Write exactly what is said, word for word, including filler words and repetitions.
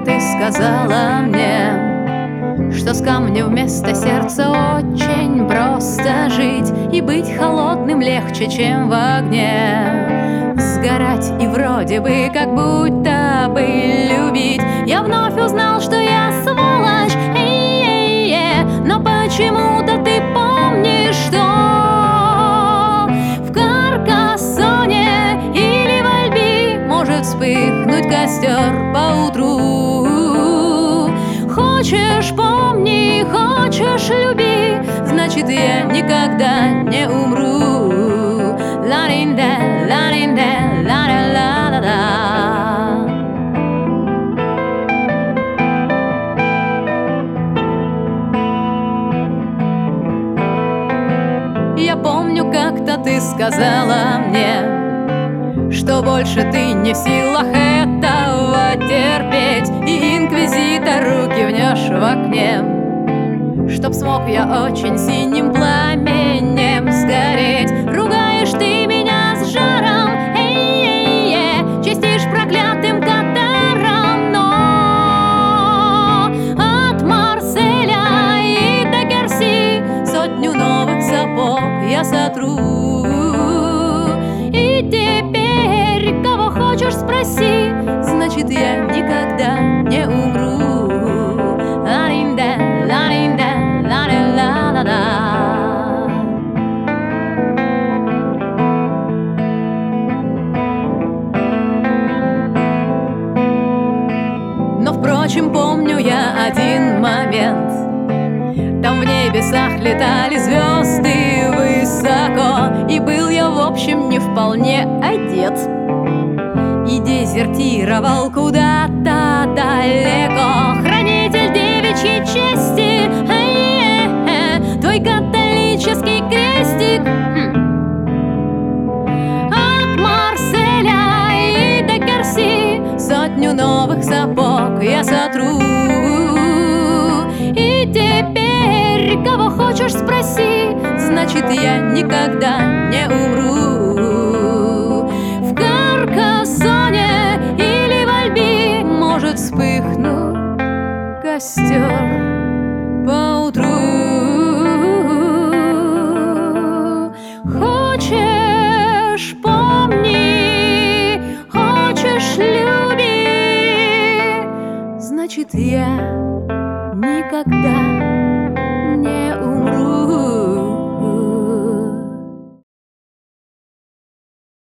ты сказала мне, что с камнем вместо сердца очень просто жить, и быть холодным легче, чем в огне сгорать, и вроде бы как будто бы любить. Я вновь узнал, что я сволочь, э-э-э, но почему-то ты помнишь, что в Каркассоне или в Альби может вспыхнуть костер поутру. Хочешь — помни, хочешь — люби, значит, я никогда не умру. Ла-дин-да, ла-дин-да, ла-ла-ла-ла-ла. Я помню, как-то ты сказала мне, что больше ты не в силах этого терпеть, и инквизитору кивнешь в окне, чтоб смог я очень синим пламенем сгореть. Ругаешь ты меня с жаром, э-э-э, чистишь проклятым катаром, но от Марселя и до Керси сотню новых сапог я сотру. И теперь кого хочешь спроси, значит, я никогда не умру. Ла-дин-да, ла-дин-да, ла-ла-ла-ла-ла. Но, впрочем, помню я один момент. Там в небесах летали звезды высоко, и был я, в общем, не вполне одет, и дезертировал куда-то далеко. Хранитель девичьей чести, э-э-э, твой католический крестик, хм. От Марселя и до Керси сотню новых сапог я сотру. И теперь кого хочешь спроси, значит, я никогда не умру. В Каркассоне или в Альби может вспыхнуть костер поутру. Хочешь — помни, хочешь — люби, значит, я